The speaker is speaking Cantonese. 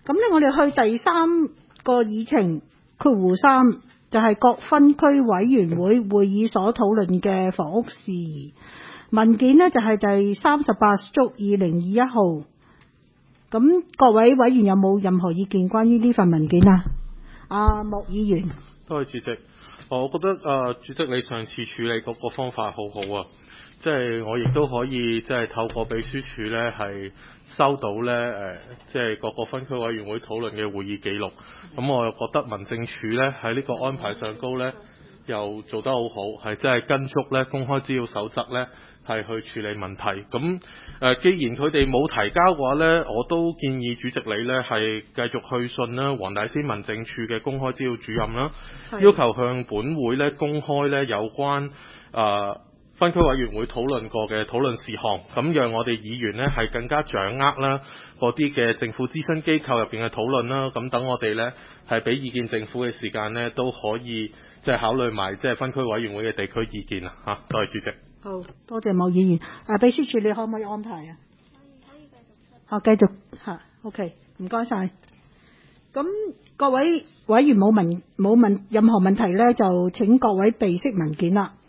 咁咧，我哋去第3個議程括弧3，就係各分區委員會會議所討論嘅房屋事宜文件呢，就係第38/2021號。咁各位委員有冇任何意見關於呢份文件啊？阿莫議員。 多謝主席。我覺得主席你上次處理嗰個方法好好啊，即係我亦都可以即係透過秘書處呢係收到呢即係各個分區委員會討論嘅會議記錄。咁我又覺得民政處呢喺呢個安排上高呢又做得好好，係真係跟足呢公開資料守則呢係去處理問題。咁既然佢哋冇提交嘅話呢，我都建議主席你呢係繼續去信啦，黃大仙民政處嘅公開資料主任啦，要求向本會呢公開呢有關分區委員會討論過嘅討論事項，咁讓我哋議員呢係更加掌握啦嗰啲嘅政府諮詢機構入邊嘅討論啦，咁等我哋呢係俾意見政府嘅時間呢都可以即係考慮埋即係分區委員會嘅地區意見啊嚇。多謝主席。 好多謝莫議員。秘書處你可唔可以安排啊？可以繼續。好，繼續嚇。OK， 唔該晒。咁各位委員冇問任何問題呢，就請各位備悉文件啦。